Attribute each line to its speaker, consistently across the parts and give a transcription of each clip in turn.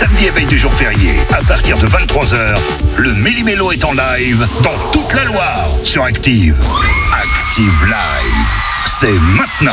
Speaker 1: samedi et veille du jour férié, à partir de 23h, le Méli-Mélo est en live dans toute la Loire sur Active. Active Live, c'est maintenant.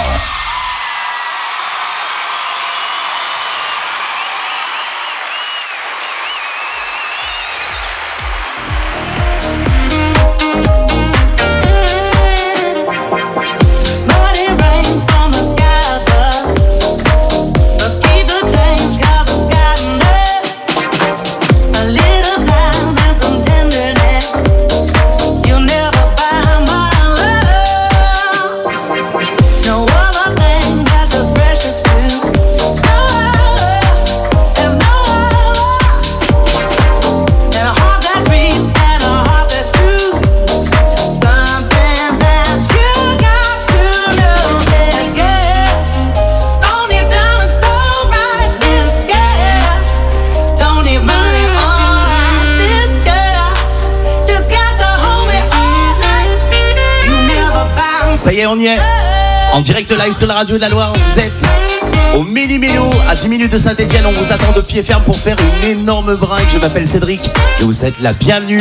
Speaker 2: Ça y est, on y est. En direct live sur la radio de la Loire, vous êtes au Méli-Mélo, à 10 minutes de Saint-Etienne. On vous attend de pied ferme pour faire une énorme brinque. Je m'appelle Cédric et vous êtes la bienvenue.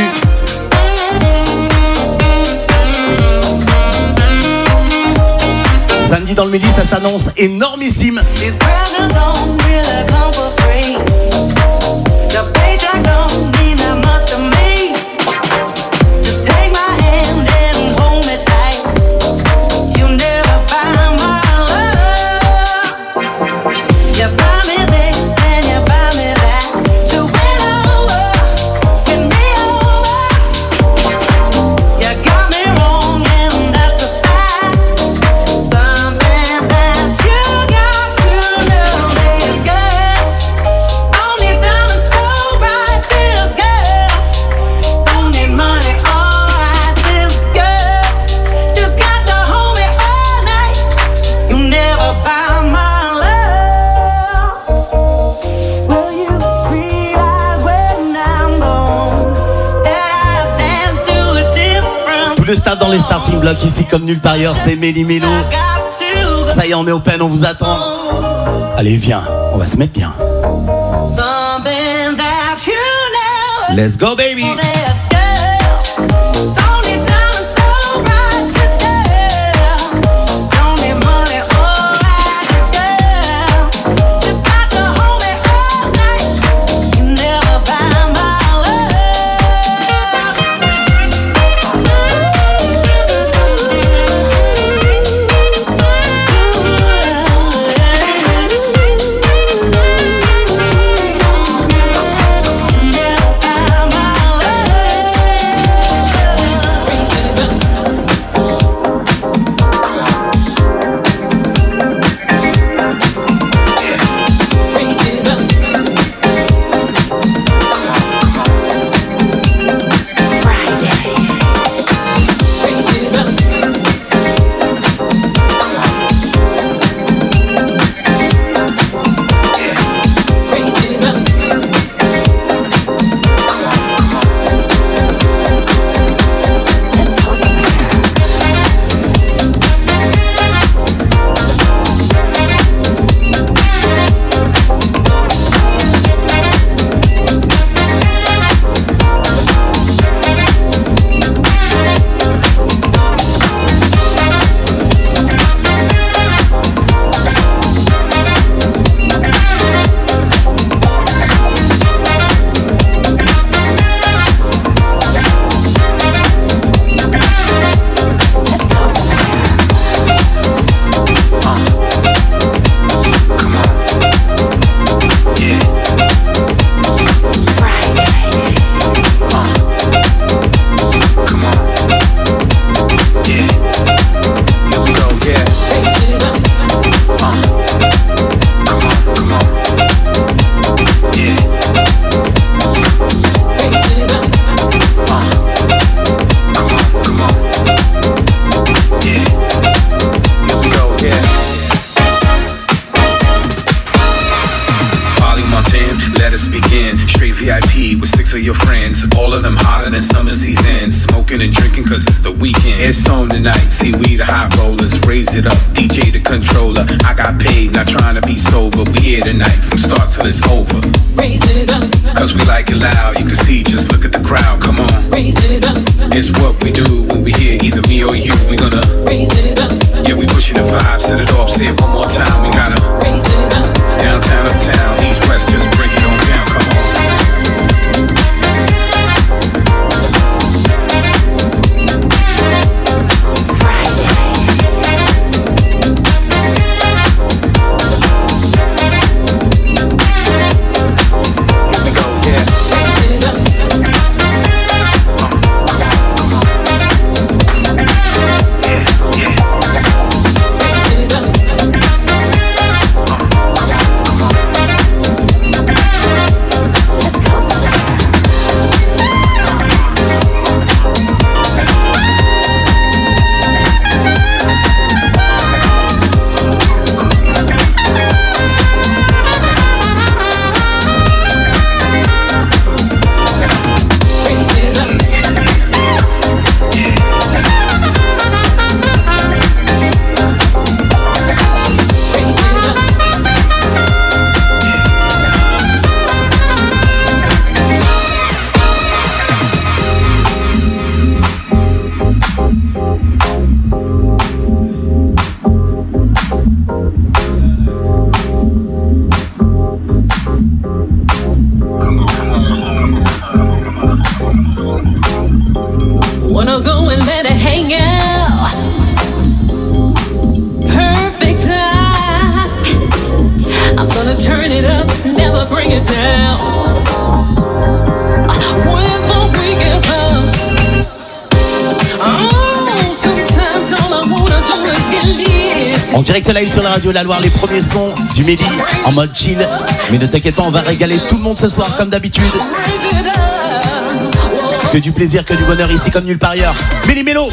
Speaker 2: Samedi dans le Méli, ça s'annonce énormissime. Le staff dans les starting blocks ici comme nulle part ailleurs, c'est Méli-Mélo. Ça y est, on est open, on vous attend. Allez, viens, on va se mettre bien. Let's go, baby.
Speaker 3: VIP with 6 of your friends, all of them hotter than summer season. Smoking and drinking cause it's the weekend. It's on tonight, see we the hot rollers. Raise it up, DJ the controller. I got paid, not trying to be sober. We here tonight, from start till it's over.
Speaker 4: Raise it up.
Speaker 3: Cause we like it loud, you can see, just look at the crowd, come on.
Speaker 4: Raise it up.
Speaker 3: It's what we do when we hear either me or you, we gonna
Speaker 4: raise it up.
Speaker 3: Yeah, we pushing the vibe, set it off, say it one more time, we gotta
Speaker 4: raise it up.
Speaker 3: Downtown, uptown, east, west, just break it on down, come on.
Speaker 4: Wanna go and let it hang out. Perfect time. I'm gonna turn it up, never bring it down. When the weekend comes, oh, sometimes all I wanna do is get lit.
Speaker 2: En direct live sur la radio La Loire, les premiers sons du Méli en mode chill. Mais ne t'inquiète pas, on va régaler tout le monde ce soir comme d'habitude.
Speaker 4: Raise it up.
Speaker 2: Que du plaisir, que du bonheur ici comme nulle part ailleurs. Méli Mélo.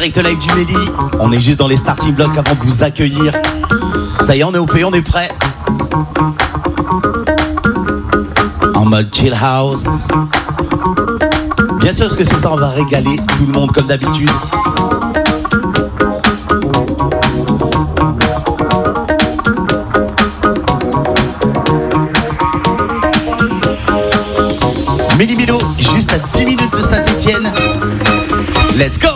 Speaker 2: direct live du Méli. On est juste dans les starting blocks avant de vous accueillir. Ça y est, on est OP, on est prêt. En mode chill house. Bien sûr que ce soir on va régaler tout le monde comme d'habitude. Méli-Mélo, juste à 10 minutes de Saint-Etienne. Let's go!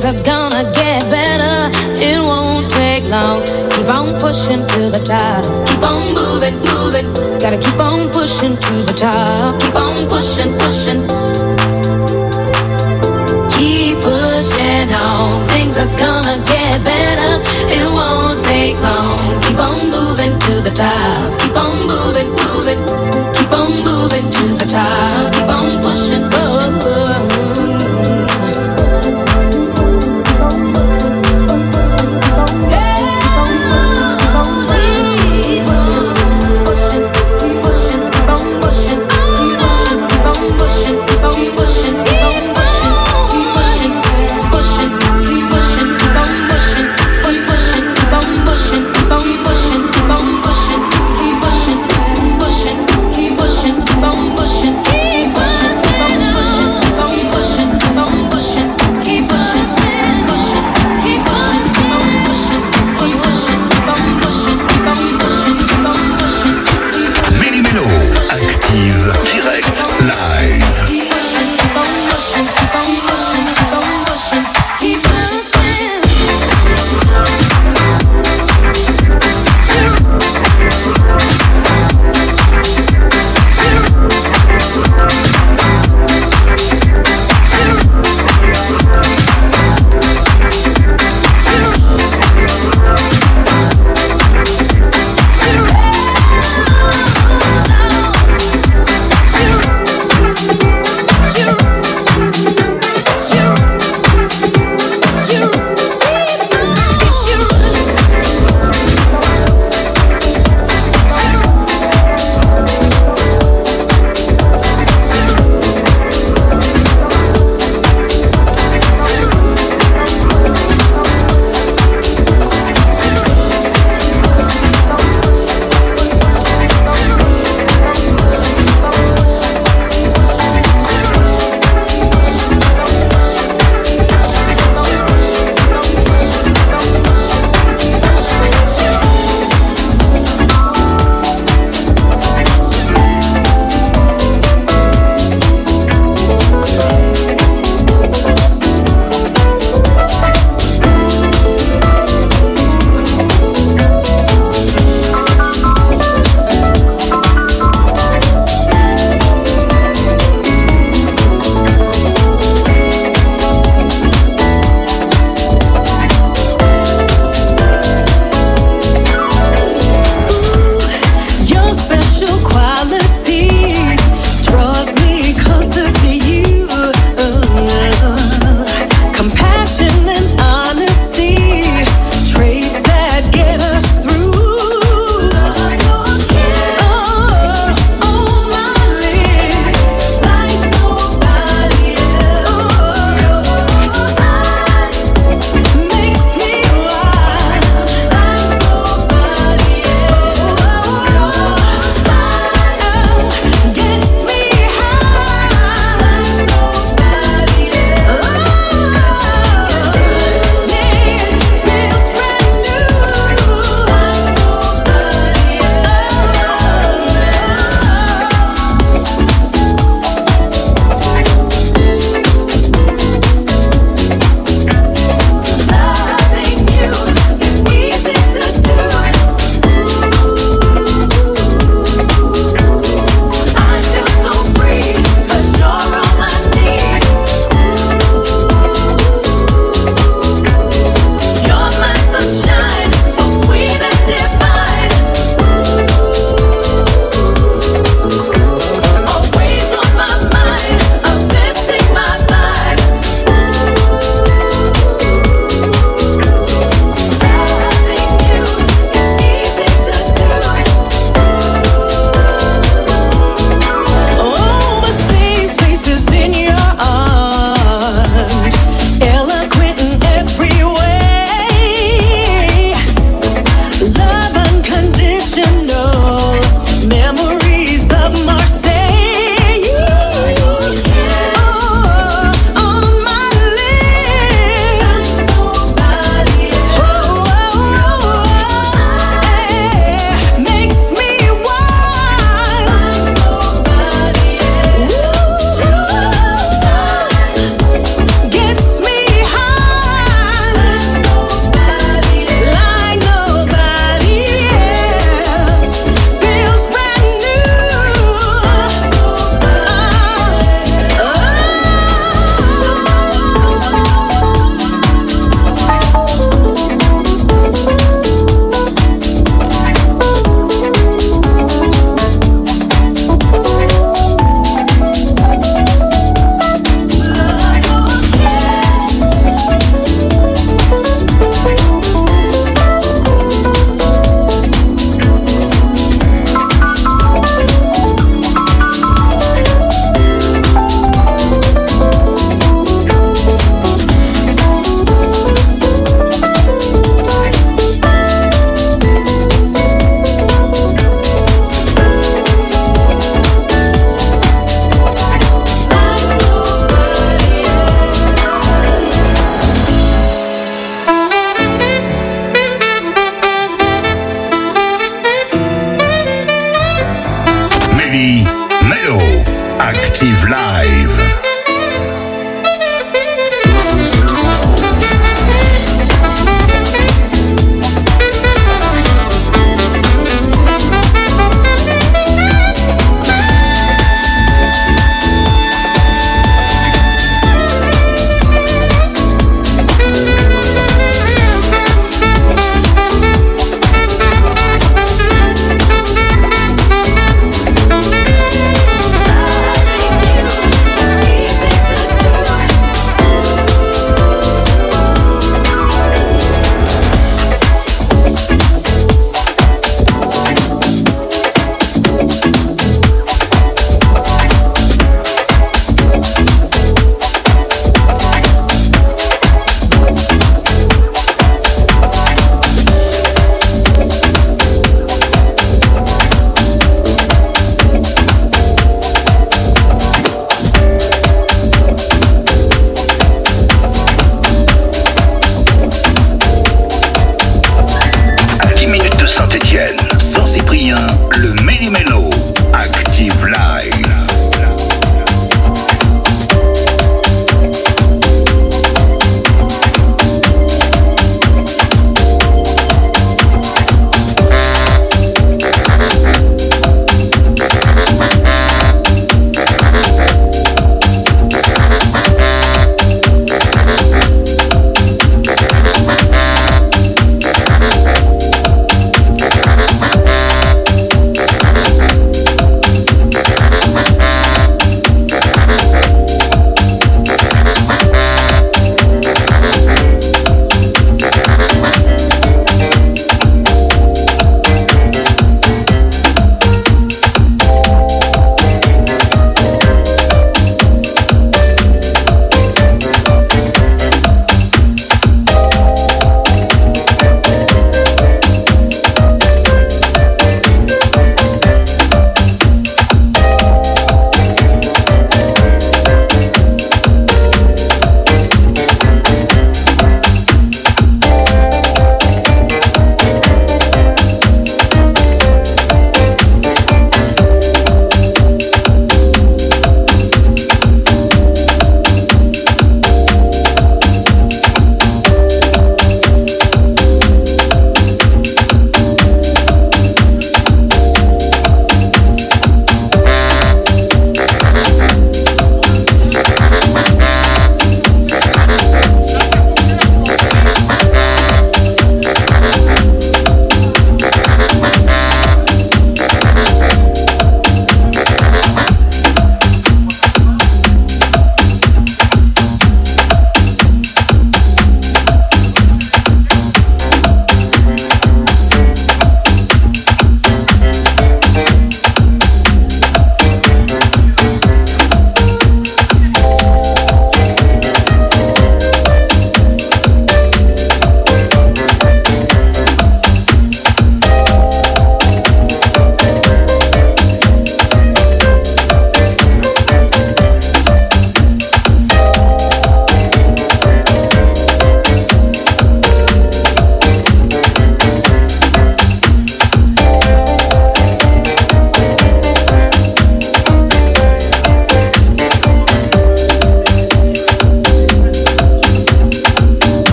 Speaker 4: things are gonna get better. It won't take long. Keep on pushing to the top. Keep on moving, moving. Gotta keep on pushing to the top. Keep on pushing, pushing. Keep pushing on. Things are gonna get better. It won't take long. Keep on moving to the top. Keep on moving, moving. Keep on moving to the top. Keep on pushing, pushing. Pushing,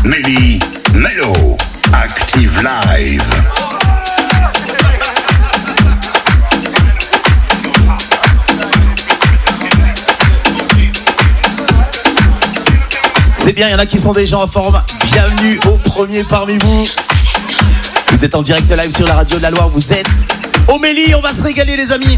Speaker 1: Méli Mélo, Active Live.
Speaker 2: C'est bien, il y en a qui sont déjà en forme. Bienvenue au premier parmi vous. Vous êtes en direct live sur la radio de la Loire. Vous êtes au Méli, on va se régaler les amis.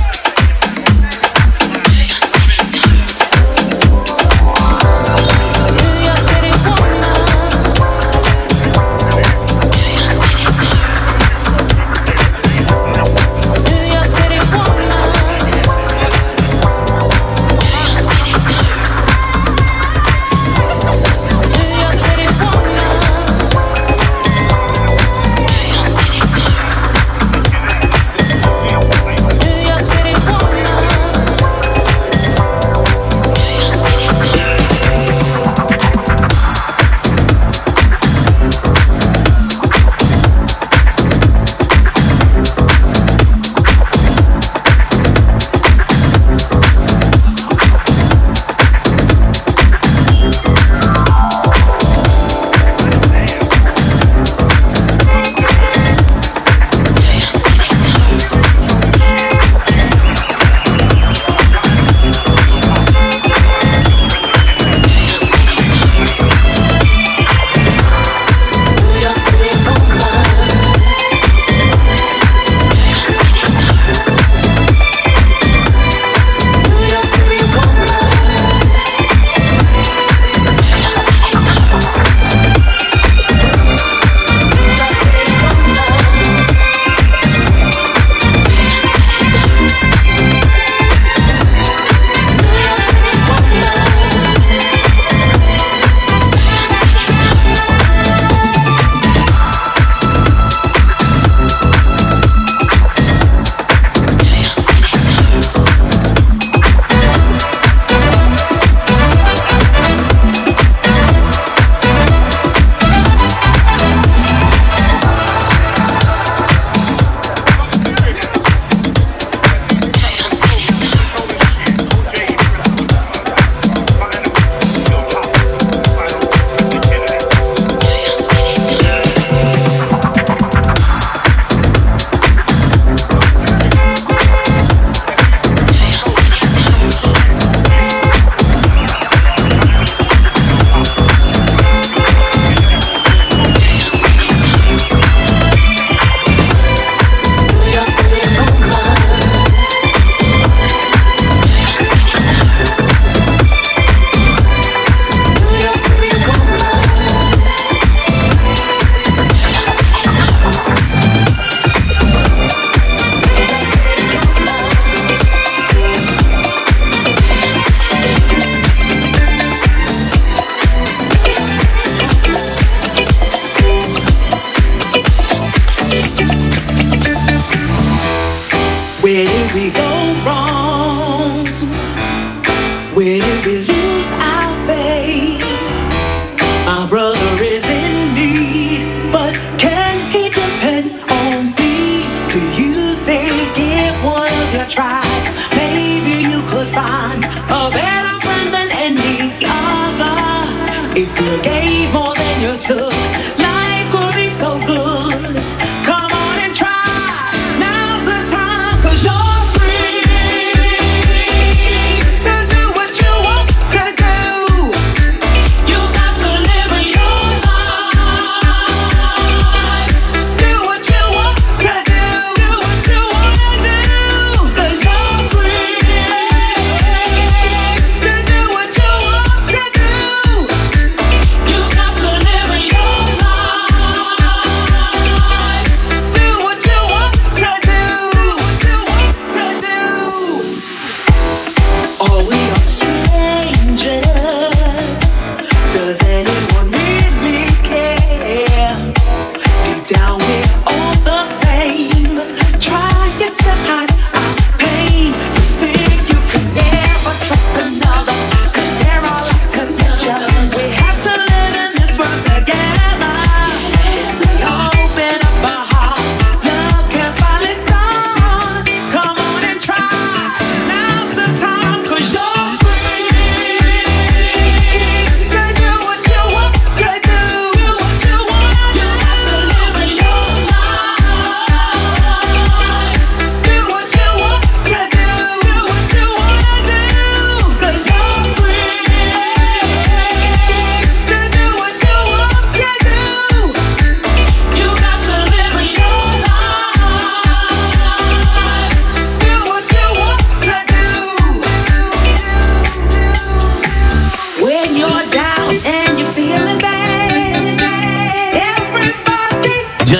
Speaker 5: Where did we go wrong? Where did we lose our faith? My brother is in need, but can he depend on me? Do you think if one of you tried, maybe you could find a better friend than any other? If you gave more than you took, life could be so good. Come on and try. Now's the time, 'cause you're free to do what you want to do. You got to live your life. Do what you want to do. Do what you want to do. 'Cause you're free to do what you want to do. You got to live your life.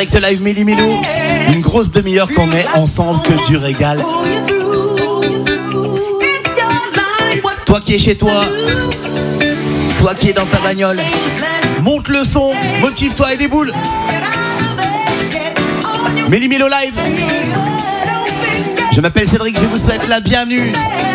Speaker 2: direct live Méli Mélo. Une grosse demi-heure qu'on est ensemble, que du régal. Toi qui es chez toi, toi qui es dans ta bagnole, monte le son, motive-toi et des boules. Méli Mélo live. Je m'appelle Cédric, je vous souhaite la bienvenue.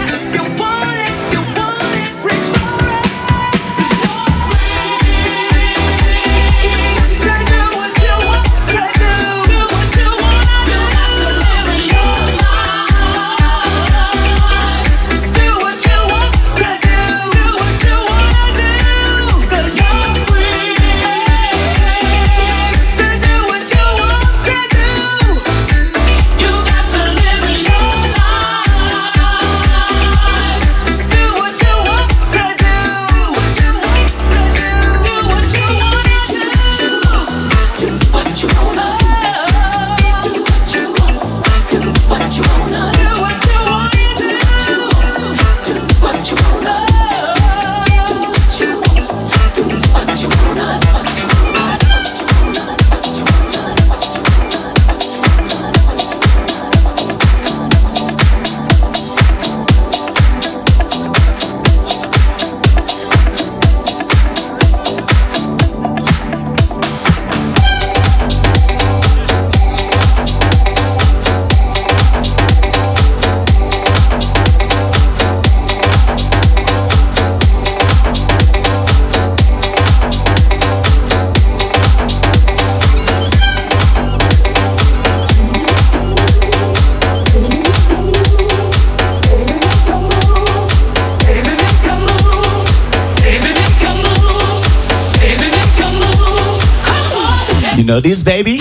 Speaker 2: You know this, baby?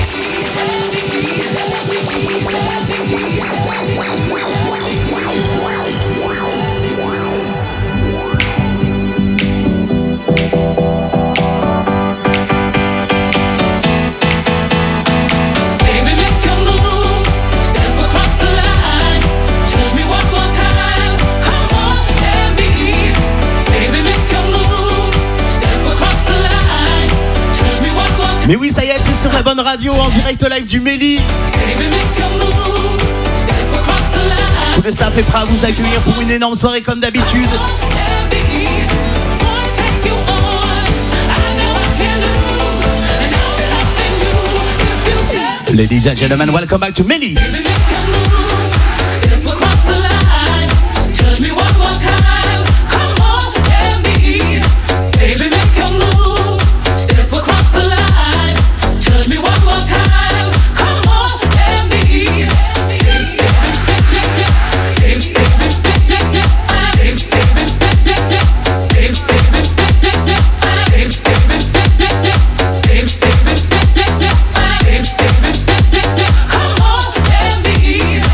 Speaker 2: Mais oui, ça y est, tout sur la bonne radio, en direct live du Méli. Tout le staff est prêt à vous accueillir pour une énorme soirée comme d'habitude. Ladies and gentlemen, welcome back to Méli.
Speaker 6: Come on and be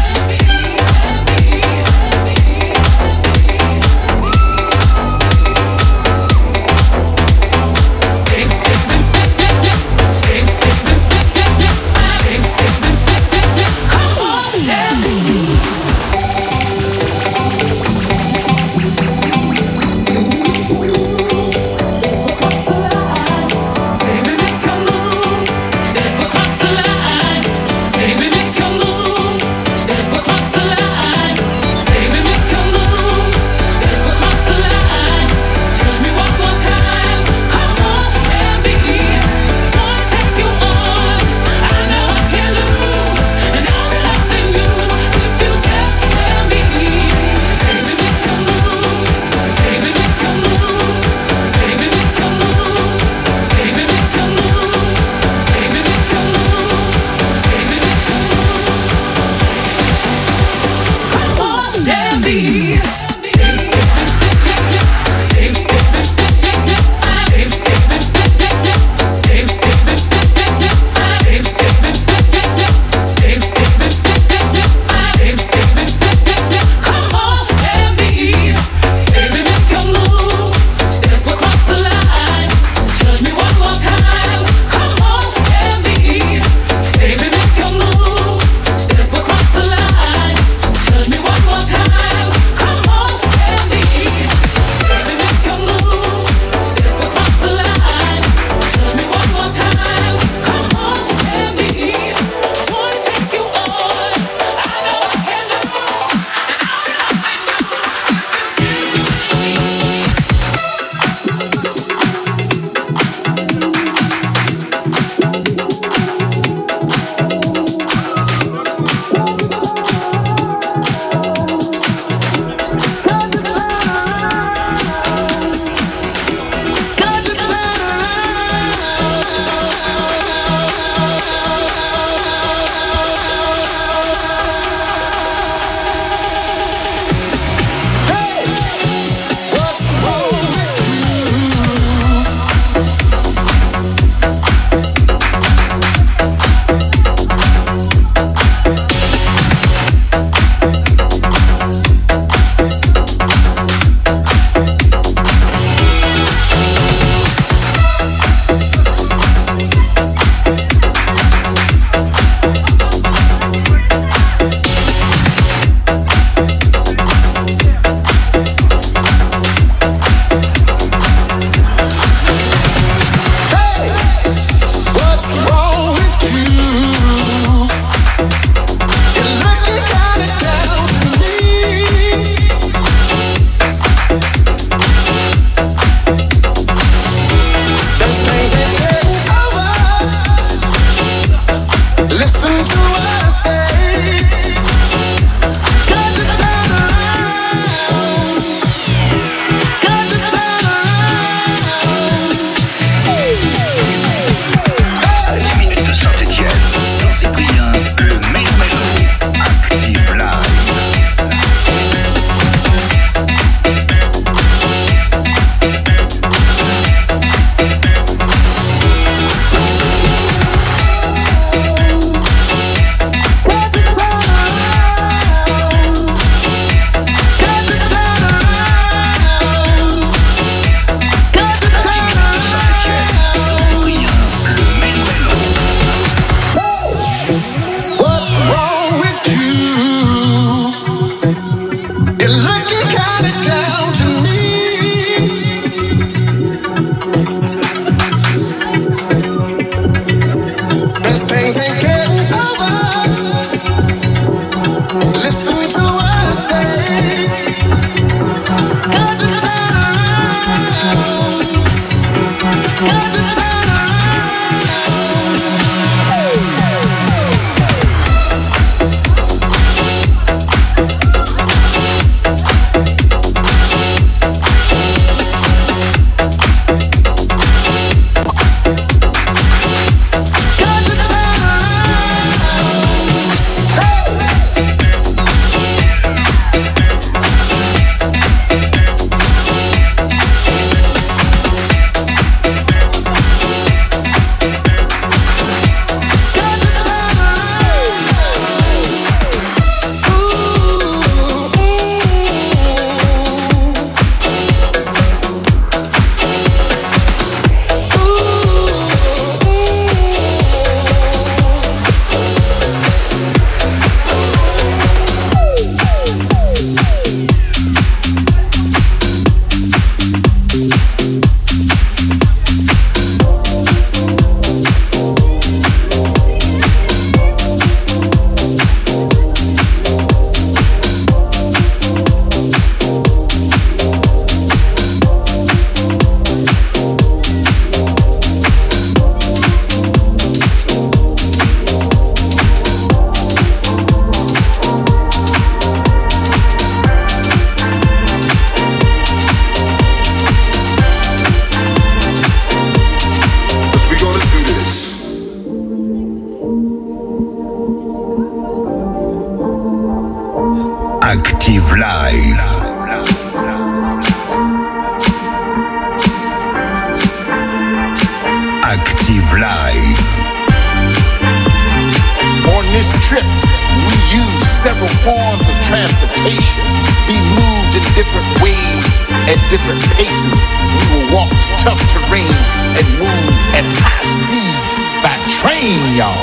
Speaker 1: Active Live. Active Live.
Speaker 6: On this trip, we use several forms of transportation, be moved in different ways at different paces. We will walk tough terrain and move at high speeds by train, y'all.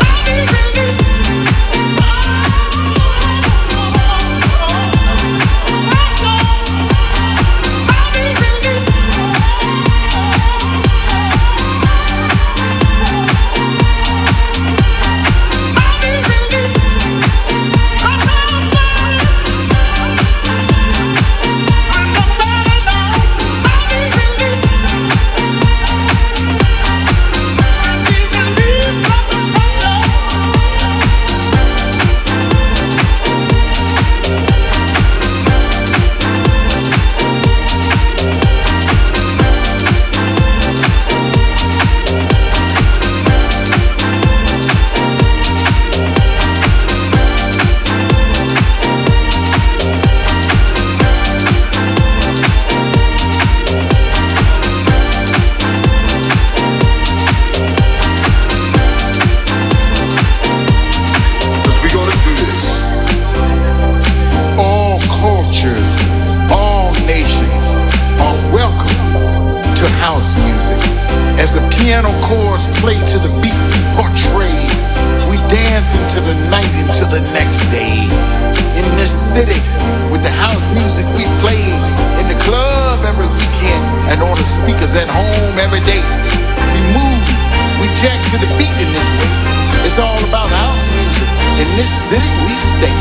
Speaker 6: As the piano chords play to the beat we portray, we dance into the night, into the next day. In this city, with the house music we play, in the club every weekend, and on the speakers at home every day. We move, we jack to the beat in this way. It's all about house music. In this city we stay.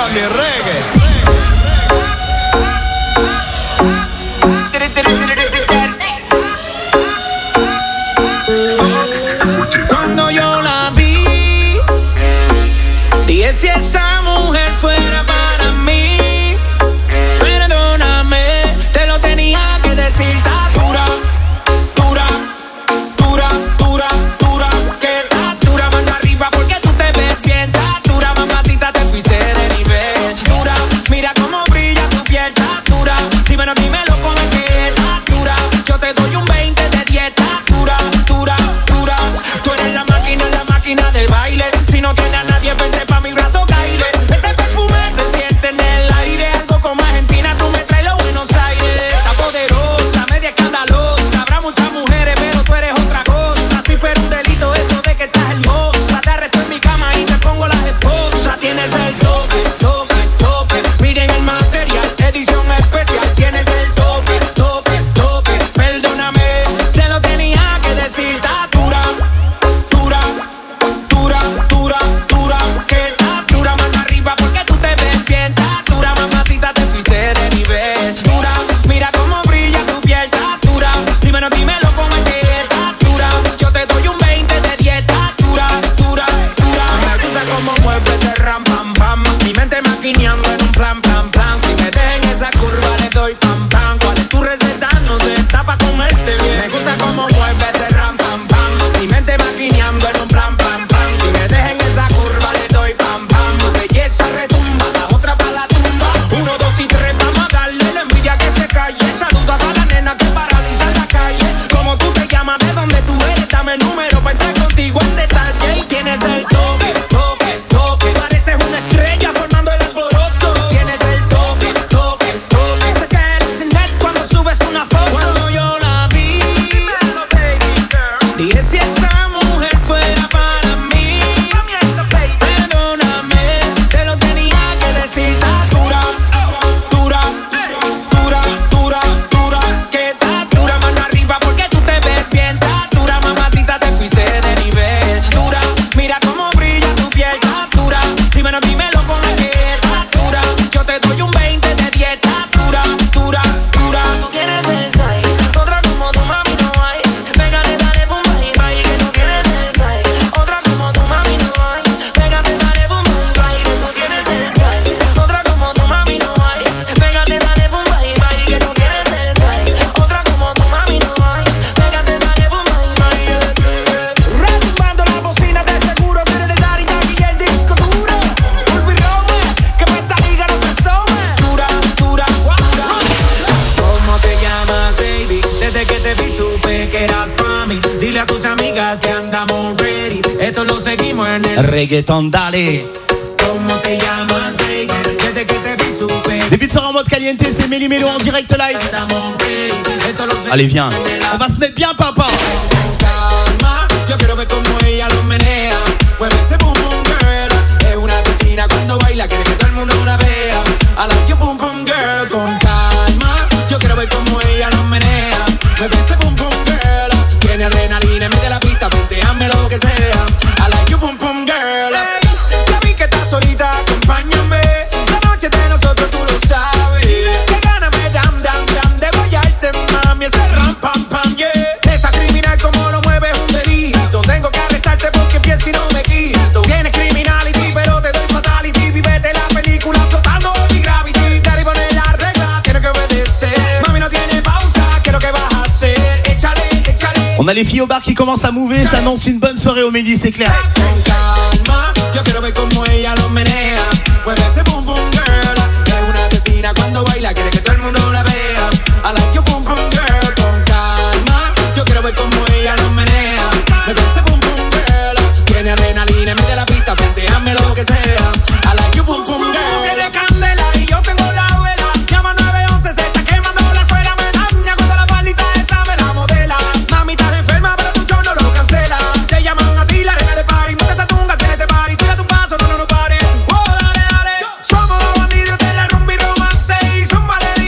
Speaker 7: mi reggae.
Speaker 5: Cuando yo la vi, dije si esa mujer fuera para mí, perdóname, te lo tenía que decir. Está dura, dura, dura, dura, dura, que está dura, mano arriba porque tú te ves bien. Está dura, mamacita, te fuiste de nivel. Dura, mira cómo brilla tu piel. Está dura, dímelo, dímelo con el que está dura. Yo te doy un 20 de 10. Está dura, dura, dura. Tú eres la máquina de baile. Si no tiene a nadie, vente pa' mi brazo, caile. Ese perfume se siente en el aire. Algo como Argentina, tú me traes los Buenos Aires. Está poderosa, media escandalosa. Habrá muchas mujeres, pero tú eres otra cosa. Si fuera un delito eso de que estás hermosa, te arresto en mi cama y te pongo las esposas. Tienes el toque, toque, toque. Miren el material, edición especial. Tienes el toque, toque, toque. Perdóname, te lo tenía que decir. Está dura, dura, dura, dura, dura, que está dura, mano arriba porque tú te ves bien. Está dura, mamacita, te fuiste de nivel. Dura, mira cómo brilla tu piel. Está dura, dímelo, dímelo con el que está dura. Yo te doy un 20 de 10. Está dura, dura, dura. Me gusta cómo mueves ese ram, pam, pam. Mi mente maquineando en un plan, plan, plan. Si me dejen esa curva le doy pam, pam. ¿Cuál es tu receta? No sé, está pa' comerte bien. Me gusta cómo mueves ese ram, pam, pam. Mi mente maquineando en un plan, pam, pam. Si me dejen esa curva le doy pam, pam. Tu belleza retumba, la otra pa' la tumba. 1, 2 y 3, vamos a darle la envidia que se calle. Saluda a todas las nenas que paralizan la calle. Como tú te llamas, de dónde tú eres, dame el número pa' entrar contigo en detalle. Y tienes el toque, toque, toque. Pareces una estrella formando el alboroto. Tienes el toque, toque, toque. Se cae en internet cuando subes una foto. Cuando yo la vi, dije si esa mujer fuera para mí, perdóname, te lo tenía que decir. Está dura, dura, dura, dura, dura, que está dura, mano arriba porque tú te ves bien. Está dura, mamacita, te fuiste de nivel. Dura, mira cómo brilla tu piel. Está dura, dímelo, dímelo con el que está dura. Yo te doy un 20 de 10. Está dura, dura, dura. Tú tienes el size, otra como tu mami no hay. Pégale, dale, pum, bye, bye, que tú tienes el size. Otra como tu mami no hay. Pégale, dale, pum, bye, bye, que tú tienes el size. Otra como tu mami no hay. Pégale, dale, pum, bye, bye, que tú tienes el size. Otra como tu mami no hay. Pégale, dale, pum, bye, bye. Retumbando la bocina de seguro. Tiene de dar y aquí el disco duro. Olvídame que pa' esta liga no se some. Dura, dura, dura. ¿Cómo te llamas, baby? Desde que te vi supe que eras pa' mí. Dile a tus amigas que andamos ready. Esto lo seguimos en el...
Speaker 2: Reggaeton, dale.
Speaker 5: ¿Cómo te llamas, baby? Desde que te vi supe
Speaker 2: Début de soirée en mode caliente, c'est Méli Mélo en direct live.
Speaker 5: que andamos ready. Esto lo seguimos
Speaker 2: Allez, viens.
Speaker 5: en el...
Speaker 2: On va se mettre bien, papa.
Speaker 5: Con calma, yo quiero ver cómo ella lo menea. Mueve ese boom boom girl. Es una asesina cuando baila, quiere que todo el mundo la vea. I like you boom boom girl. Con calma, yo quiero ver cómo ella lo menea. Mueve ese boom boom girl. Tiene adrenalina, mete la pista, venteame lo que sea. I like you boom boom girl. Hey, ya vi que estás solita, acompáñame. La noche de nosotros tú lo sabes. Que gana me dam dam dam de guayarte, mami. Ese ram pam pam yeah. Esa criminal como lo mueve es un delito. Tengo que arrestarte porque pienso y no me quito. Tienes criminality pero te doy fatality. Vivete la película soltando mi gravity. Te arriba en la regla, tienes que obedecer. Mami no tiene pausa, ¿qué es lo que vas a hacer? Échale, échale.
Speaker 2: On a les filles au bar qui commencent à mouver, ça annonce une bonne soirée au Méli, c'est clair.
Speaker 5: Con calma, yo quiero ver cómo ella lo menea. Mueve ese boom boom girl. Es una asesina cuando baila, quiere que todo el mundo la vea. I like you boom boom girl. Con calma, yo quiero ver cómo ella lo menea. Mueve ese boom boom girl. Tiene adrenalina, mete la pista, venteame lo que sea. I like you boom boom girl. Tú tienes candela y yo tengo la vela. Llama 911, se está quemando la suela. Me daña cuando la faldita esa me la modela. Mami, estás enferma, pero tu show no lo cancela. Te llaman a ti, la reina de party. Monta esa tunga, tiene ese party. Tira tu paso, no pare. Oh, dale, dale. Somos los bandidos de la rumba y romance. Y zúmbale,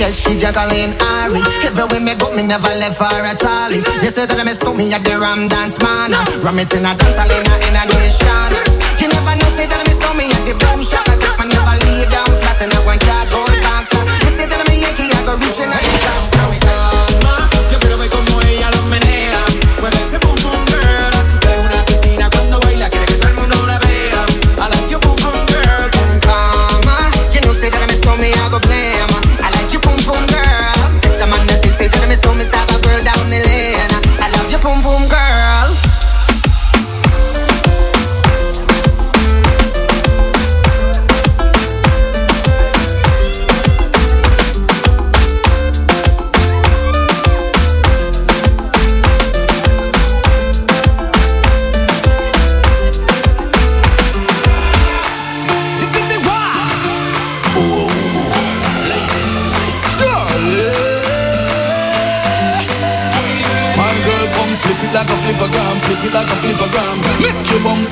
Speaker 7: yes, she Jacqueline Ari. Everywhere me go, me never left for a tally. You say that I miss me at the Ram Dance Man. Ram it in a dance arena in a nation. You never know, say that I miss me at the boom shop. I take my never lay down flat in a one cardboard box. You say that I'm a Yankee, I go reaching out the top. Now it on. Yo quiero ver como ella lo menea. Mueve ese boom boom girl. Es una asesina cuando baila, quiere que todo el mundo la vea. I like your boom boom girl. Come, you know say that I miss me, I go blame. I like your boom boom girl. Take the man that say that I miss me, stop a girl down the lane. I love your boom boom girl.
Speaker 8: Like a flippergram, flip it like a flippergram. Make your bum